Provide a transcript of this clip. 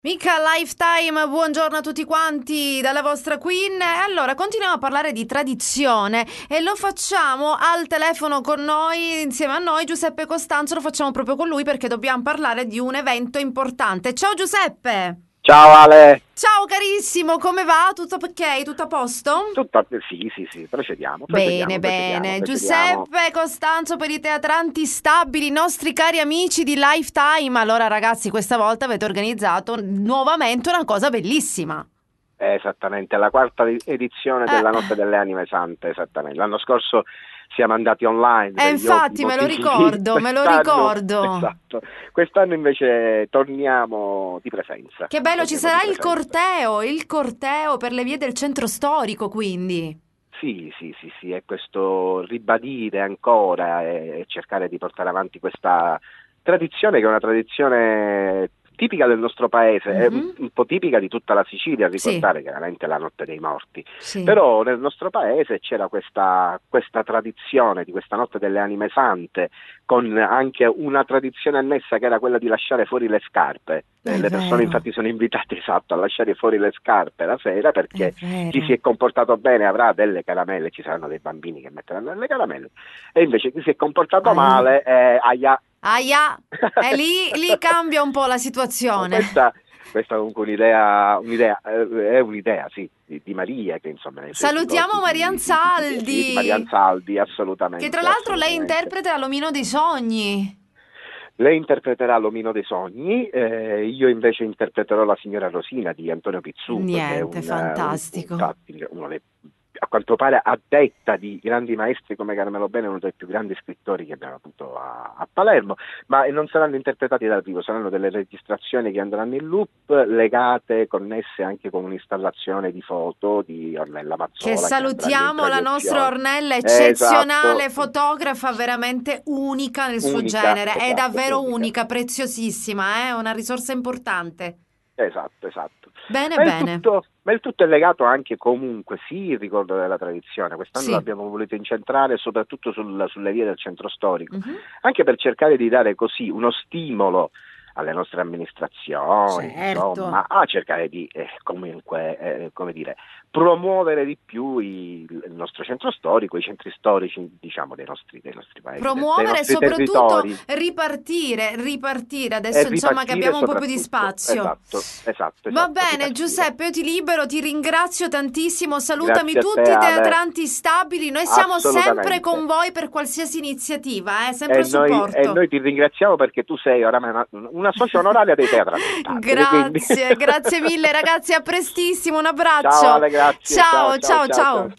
Mica Lifetime, buongiorno a tutti quanti dalla vostra Queen. Allora, continuiamo a parlare di tradizione e lo facciamo al telefono con noi, insieme a noi, Giuseppe Costanzo. Lo facciamo proprio con lui perché dobbiamo parlare di un evento importante. Ciao Giuseppe! Ciao Ale, Ciao carissimo, come va? Tutto ok? Tutto a posto? sì, procediamo, Bene, procediamo, procediamo, bene. procediamo. Giuseppe Costanzo per i teatranti stabili, i nostri cari amici di Lifetime. Allora ragazzi, questa volta avete organizzato nuovamente una cosa bellissima. È esattamente la quarta edizione della Notte Eh, delle Anime Sante, esattamente. L'anno scorso siamo andati online per gli ovvi infatti me lo motivi, ricordo, me lo quest'anno, ricordo. esatto, quest'anno invece torniamo di presenza. Che bello, ci Torniamo di sarà presenza. il corteo per le vie del centro storico, quindi. Sì, è questo ribadire ancora e cercare di portare avanti questa tradizione che è una tradizione tipica del nostro paese, è Mhm. un po' tipica di tutta la Sicilia, Sì, ricordare chiaramente la Notte dei Morti, sì. però nel nostro paese c'era questa tradizione di questa Notte delle Anime Sante, con anche una tradizione annessa che era quella di lasciare fuori le scarpe. È Le persone vero, infatti sono invitate, esatto, a lasciare fuori le scarpe la sera è perché chi si vero. è comportato bene avrà delle caramelle, ci saranno dei bambini che metteranno delle caramelle, e invece chi si è comportato Ai. male, aia. Aia, e lì cambia un po' la situazione. Questa è comunque è un'idea, sì, di Maria, che insomma nei suoi Salutiamo episodi Marian di Marian Saldi, Saldi, che tra assolutamente, l'altro lei assolutamente. interpreta l'omino dei sogni. Lei interpreterà l'Omino dei Sogni, io invece interpreterò la signora Rosina di Antonio Pizzub, che è Niente, fantastico. infatti uno dei, a quanto pare, a detta di grandi maestri come Carmelo Bene, uno dei più grandi scrittori che abbiamo avuto a Palermo, ma non saranno interpretati dal vivo, saranno delle registrazioni che andranno in loop, legate, connesse anche con un'installazione di foto di Ornella Che Mazzola che andranno in salutiamo la nostra proiezione. Ornella, Esatto, eccezionale fotografa, veramente unica nel suo unica, genere. È esatto, davvero unica. unica, preziosissima, una risorsa importante. Esatto, esatto. Bene, Ma bene. il tutto è legato anche comunque, sì, il ricordo della tradizione. Quest'anno Sì. l'abbiamo voluto incentrare soprattutto sulle vie del centro storico, Mhm. anche per cercare di dare così uno stimolo alle nostre amministrazioni, Certo. insomma, a cercare di comunque, come dire, promuovere di più il nostro centro storico, i centri storici, diciamo, dei nostri paesi, dei Promuovere e nostri soprattutto territori. ripartire E adesso insomma che ripartire abbiamo un po' più di soprattutto, spazio. Va esatto, bene, ripartire. Giuseppe, io ti libero, ti ringrazio tantissimo, salutami Grazie a te tutti i Ale, teatranti stabili, noi siamo sempre con assolutamente. voi per qualsiasi iniziativa, sempre E supporto. noi ti ringraziamo perché tu sei oramai una socia onoraria dei teatranti stabili, quindi Grazie, grazie mille ragazzi, a prestissimo, un ciao abbraccio. Ale, grazie, ciao Ciao, ciao ciao, ciao ciao. ciao.